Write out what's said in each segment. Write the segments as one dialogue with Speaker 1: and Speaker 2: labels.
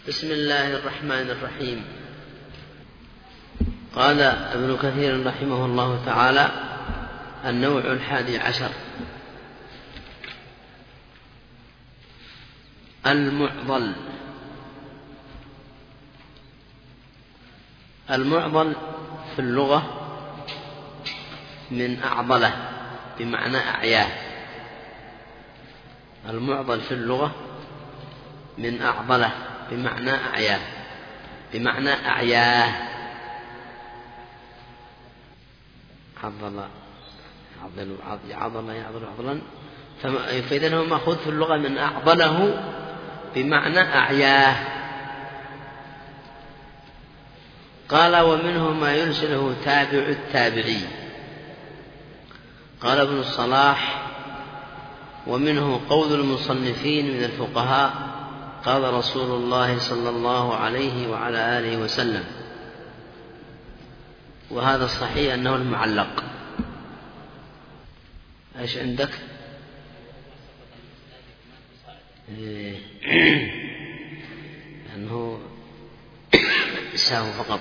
Speaker 1: بسم الله الرحمن الرحيم. قال ابن كثير رحمه الله تعالى: النوع 11 المعضل. المعضل في اللغة من أعضله بمعنى أعياه. المعضل في اللغة من أعضله بمعنى أعياه، بمعنى أعياه. عضل عضلا، فإذن هو مأخوذ في اللغة من أعضله بمعنى أعياه. قال: ومنه ما يرسله تابع التابعي. قال ابن الصلاح: ومنه قول المصنفين من الفقهاء: قال رسول الله صلى الله عليه وعلى آله وسلم. وهذا الصحيح أنه المعلق. ايش عندك؟ أنه ساو فقط.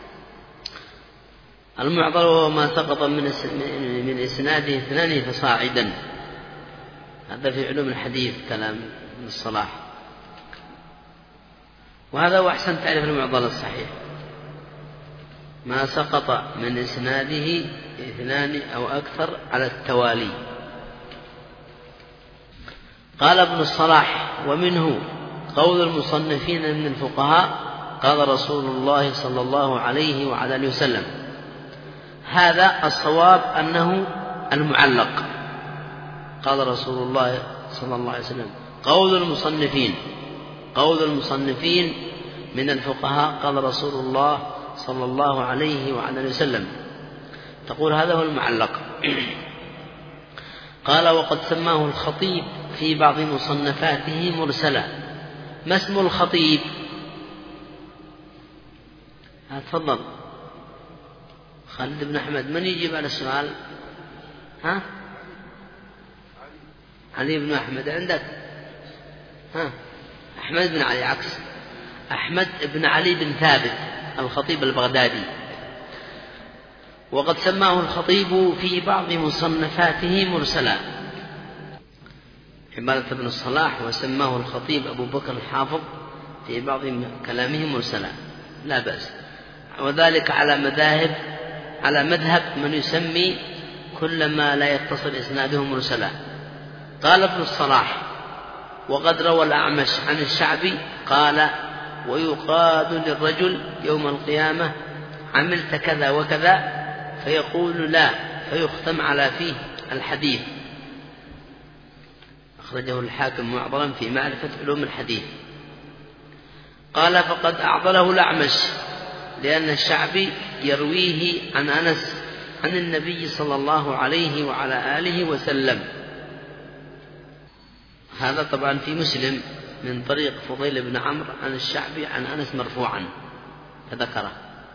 Speaker 1: المعضل هو ما سقط من إسناده 2 فصاعدا. هذا في علوم الحديث كلام ابن الصلاح، وهذا هو أحسن تعريف المعضل الصحيح: ما سقط من إسناده 2 أو أكثر على التوالي. قال ابن الصلاح: ومنه قول المصنفين من الفقهاء: قال رسول الله صلى الله عليه وعلى آله وسلم. هذا الصواب أنه المعلق. قال رسول الله صلى الله عليه وسلم. قول المصنفين من الفقهاء: قال رسول الله صلى الله عليه وعلى آله وسلم. تقول هذا هو المعلق. قال: وقد سماه الخطيب في بعض مصنفاته مرسلا. ما اسم الخطيب؟ تفضل خالد بن أحمد. من يجيب على السؤال؟ علي بن أحمد عندك؟ أحمد بن علي، عكس أحمد بن علي بن ثابت الخطيب البغدادي. وقد سماه الخطيب في بعض مصنفاته مرسلا. عبارة ابن الصلاح: وسماه الخطيب أبو بكر الحافظ في بعض كلامه مرسلا. لا بأس، وذلك على مذهب من يسمي كل ما لا يتصل إسناده مرسلا. قال ابن الصلاح: وقد روى الأعمش عن الشعبي قال: ويقاد للرجل يوم القيامة: عملت كذا وكذا، فيقول لا، فيختم على فيه الحديث. أخرجه الحاكم معضلا في معرفة علوم الحديث. قال: فقد أعضله الأعمش لأن الشعبي يرويه عن أنس عن النبي صلى الله عليه وعلى آله وسلم. هذا طبعا في مسلم من طريق فضيل بن عمرو عن الشعبي عن أنس مرفوعا فذكره،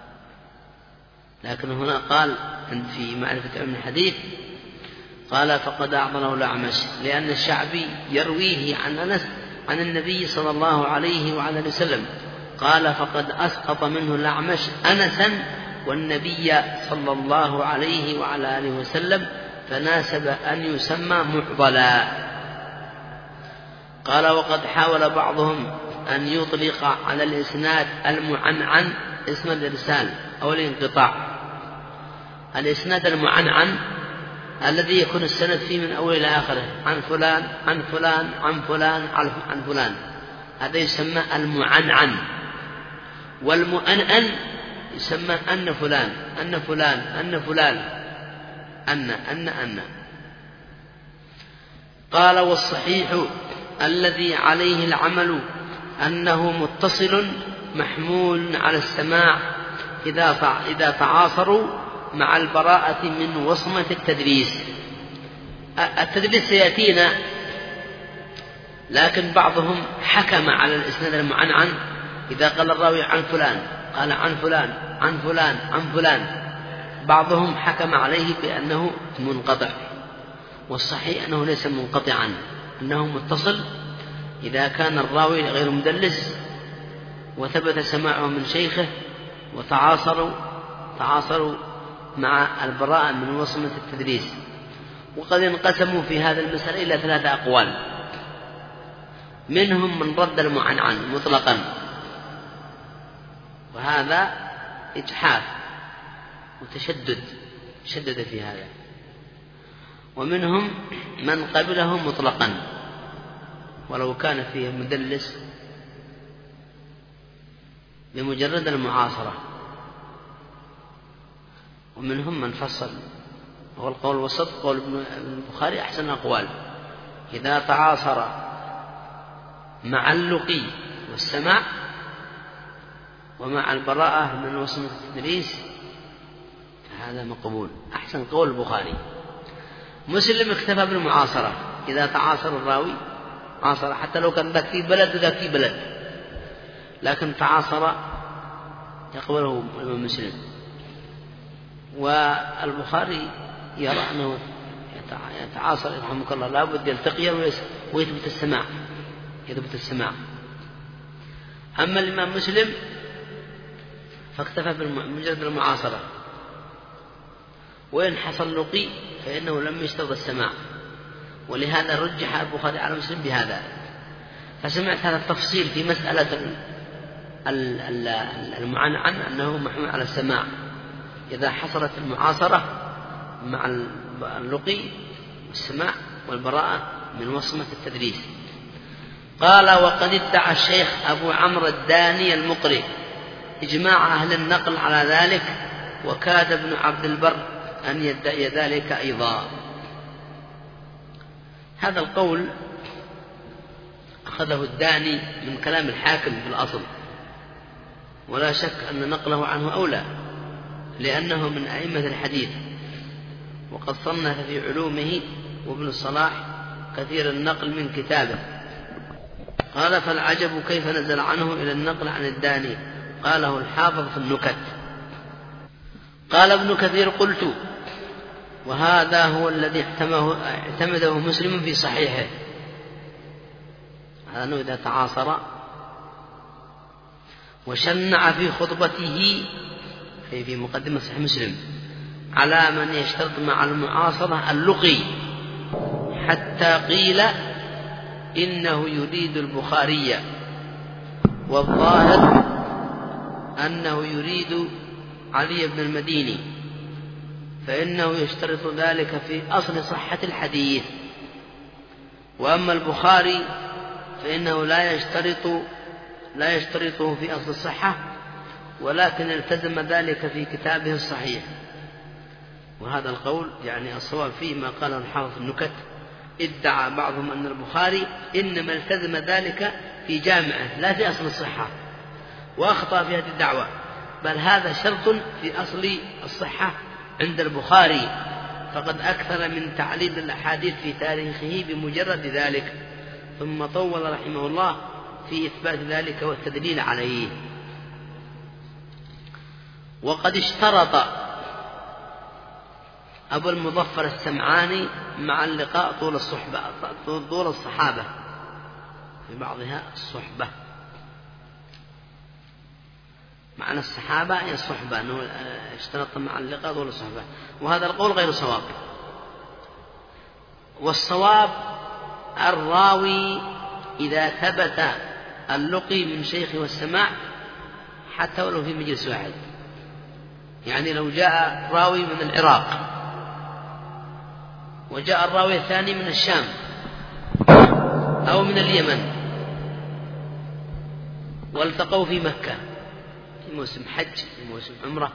Speaker 1: لكن هنا قال في معرفة علم الحديث قال: فقد أعضله الأعمش لأن الشعبي يرويه عن أنس عن النبي صلى الله عليه وعلى وسلم. قال: فقد أسقط منه الأعمش أنسا والنبي صلى الله عليه وعلى آله وسلم، فناسب أن يسمى معضلا. قال: وقد حاول بعضهم أن يطلق على الإسناد المعنعن اسم الإرسال أو الانقطاع. الإسناد المعنعن الذي يكون السند فيه من أول إلى آخره عن فلان عن فلان عن فلان عن فلان، هذا يسمى المعنعن. والمؤنن يسمى أن فلان أن فلان أن فلان أن. قال: والصحيح الذي عليه العمل أنه متصل محمول على السماع إذا تعاصروا مع البراءة من وصمة التدليس. التدليس سيأتينا، لكن بعضهم حكم على الإسناد المعنعن إذا قال الراوي عن فلان قال عن فلان عن فلان عن فلان، بعضهم حكم عليه بأنه منقطع، والصحيح أنه ليس منقطعا، أنه متصل إذا كان الراوي غير مدلس وثبت سماعه من شيخه، تعاصروا مع البراء من وصمة التدريس. وقد انقسموا في هذا المسألة إلى 3 أقوال، منهم من رد المعنعن مطلقا، وهذا إجحاف شدد في هذا، ومنهم من قبله مطلقا ولو كان فيه مدلس بمجرد المعاصرة، ومنهم من فصل. هو القول الوسط قول ابن البخاري أحسن الأقوال: إذا تعاصر مع اللقي والسماع ومع البراءة من وصمة التدريس فهذا مقبول، أحسن قول البخاري. مسلم اكتفى بالمعاصرة، إذا تعاصر الراوي عاصر حتى لو كان ذاك في بلد وذاك في بلد، لكن تعاصر يقبله الإمام مسلم. والبخاري يرى أنه يتعاصر رحمه الله لا بد يلتقي ويثبت السماع. أما الإمام مسلم فاكتفى بمجرد المعاصرة، وإن حصل لقي فإنه لم يشترط السماع، ولهذا رجح البخاري على مسلم بهذا. فسمعت هذا التفصيل في مسألة المعنعن أنه محمول على السماع إذا حصلت المعاصرة مع اللقي والسماع والبراءة من وصمة التدريس. قال: وقد ادعى الشيخ أبو عمرو الداني المقري إجماع أهل النقل على ذلك، وكاد ابن عبد البر أن يدعي ذلك أيضا. هذا القول أخذه الداني من كلام الحاكم في الأصل، ولا شك أن نقله عنه أولى، لأنه من أئمة الحديث، وقد صنف في علومه، وابن الصلاح كثير النقل من كتابه. قال: فالعجب كيف نزل عنه إلى النقل عن الداني. قاله الحافظ في النكت. قال ابن كثير: قلت: وهذا هو الذي اعتمده مسلم في صحيحه، هذا أنه إذا تعاصر، وشنع في خطبته في مقدمة صحيح مسلم على من يشترط مع المعاصرة اللقي، حتى قيل إنه يريد البخاري، والظاهر أنه يريد علي بن المديني، فإنه يشترط ذلك في أصل صحة الحديث. وأما البخاري فإنه لا يشترطه في أصل الصحة، ولكن التزم ذلك في كتابه الصحيح. وهذا القول يعني الصواب فيه ما قاله الحافظ النكت. ادعى بعضهم أن البخاري إنما التزم ذلك في جامعه لا في أصل الصحة، وأخطأ في هذه الدعوة، بل هذا شرط في أصل الصحة عند البخاري، فقد أكثر من تعليل الأحاديث في تاريخه بمجرد ذلك، ثم طول رحمه الله في إثبات ذلك والتدليل عليه. وقد اشترط أبو المظفر السمعاني مع اللقاء طول الصحابة، في بعضها الصحبة، معنى الصحابة هي الصحبة، أنه اشترط مع اللقاء طول الصحبة، وهذا القول غير صواب. والصواب الراوي إذا ثبت اللقي من شيخ والسماع حتى ولو في مجلس واحد، يعني لو جاء راوي من العراق وجاء الراوي الثاني من الشام أو من اليمن والتقوا في مكة في موسم حج في موسم عمرة،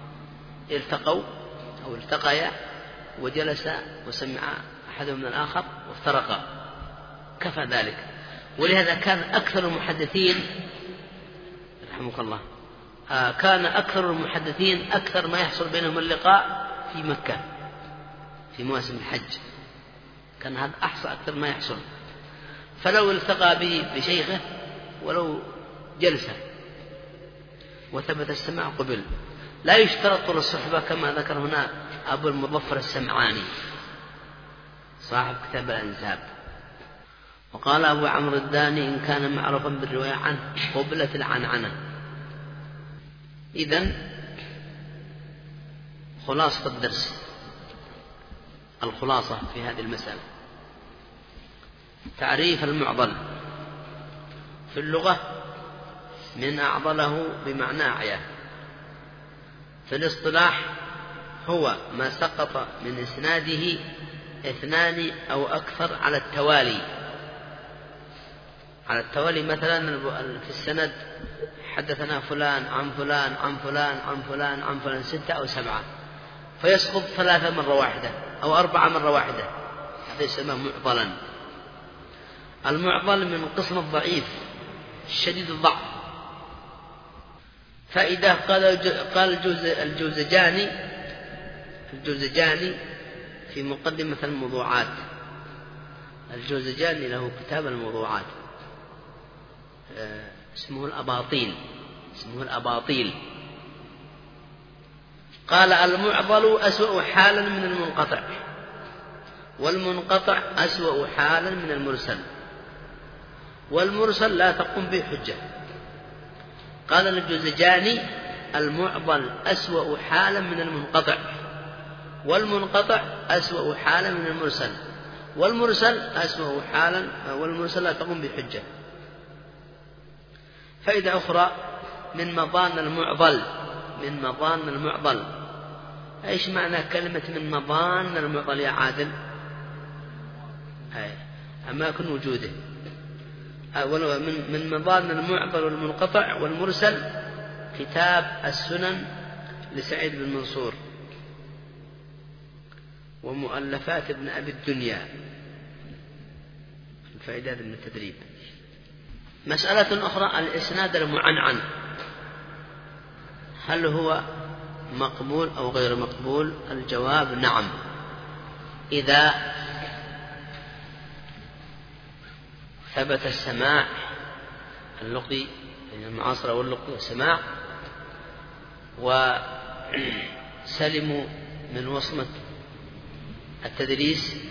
Speaker 1: التقيا وجلسا وسمعا أحدهم من الآخر وافترقا، كفى ذلك. ولهذا كان أكثر المحدثين رحمك الله أكثر ما يحصل بينهم اللقاء في مكة في مواسم الحج، كان هذا أكثر ما يحصل. فلو التقى به بشيخه ولو جلسة وثبت السماع قبل، لا يشترط طول الصحبة كما ذكر هنا أبو المظفر السمعاني صاحب كتاب الأنساب. وقال أبو عمرو الداني إن كان معروفا بالرواية عنه قبلت العنعنة. إذن خلاصة الدرس، الخلاصة في هذه المسألة: تعريف المعضل في اللغة من أعضله بمعنى أعياه. في الاصطلاح هو ما سقط من إسناده اثنان أو أكثر على التوالي. مثلا في السند حدثنا فلان عن فلان عن فلان عن فلان عن فلان 6 أو 7، فيسقط 3 مرة واحدة أو 4 مرة واحدة، هذا يسمى معضلا. المعضل من قسم الضعيف الشديد الضعف. فإذا قال الجوزجاني في مقدمة الموضوعات، الجوزجاني له كتاب الموضوعات اسمه الأباطيل. قال: المعضل أسوأ حالا من المنقطع، والمنقطع أسوأ حالا من المرسل، والمرسل لا تقوم به حجة. قال الجوزجاني: المعضل أسوأ حالا من المنقطع، والمنقطع أسوأ حالا من المرسل، والمرسل أسوأ حالا والمرسل لا تقوم بحجة. فائدة أخرى: من مظان المعضل. إيش معنى كلمة من مظان المعضل يا عادل؟ أماكن وجوده. من مظان المعضل والمنقطع والمرسل كتاب السنن لسعيد بن منصور، ومؤلفات ابن أبي الدنيا، الفائدات من التدريب. مسألة أخرى: الإسناد المعنعن، هل هو مقبول أو غير مقبول؟ الجواب: نعم، إذا ثبت السماع، اللقي بين المعاصرة واللقي والسماع، وسلموا من وصمة التدريس،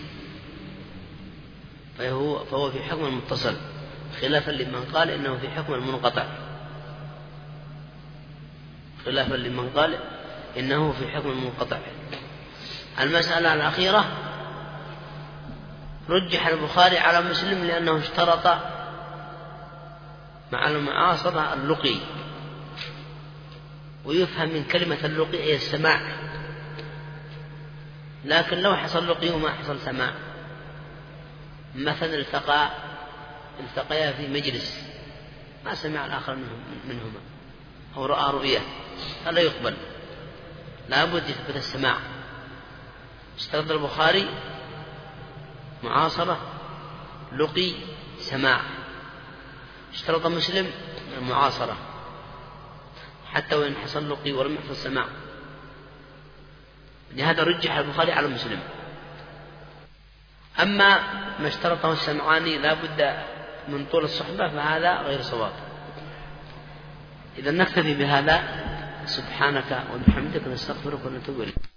Speaker 1: فهو في حكم المتصل، خلافا لمن قال إنه في حكم المنقطع. المسألة الأخيرة: رجح البخاري على مسلم لأنه اشترط مع المعاصرة اللقي، ويفهم من كلمة اللقي أي السماع، لكن لو حصل لقي وما حصل سماع، مثلا التقيا في مجلس ما سمع الآخر منهما أو رأى رؤية، فلا يقبل، لا بد يثبت السماع. اشترط البخاري معاصرة، لقي، سماع. اشترط مسلم المعاصرة حتى وإن حصل لقي ولم يحصل سماع، لهذا رجح البخاري على مسلم. أما ما اشترطه السمعاني لا بد من طول الصحبة فهذا غير صواب. إذا نكتفي بهذا، سبحانك وبحمدك نستغفرك ونتوب إليك.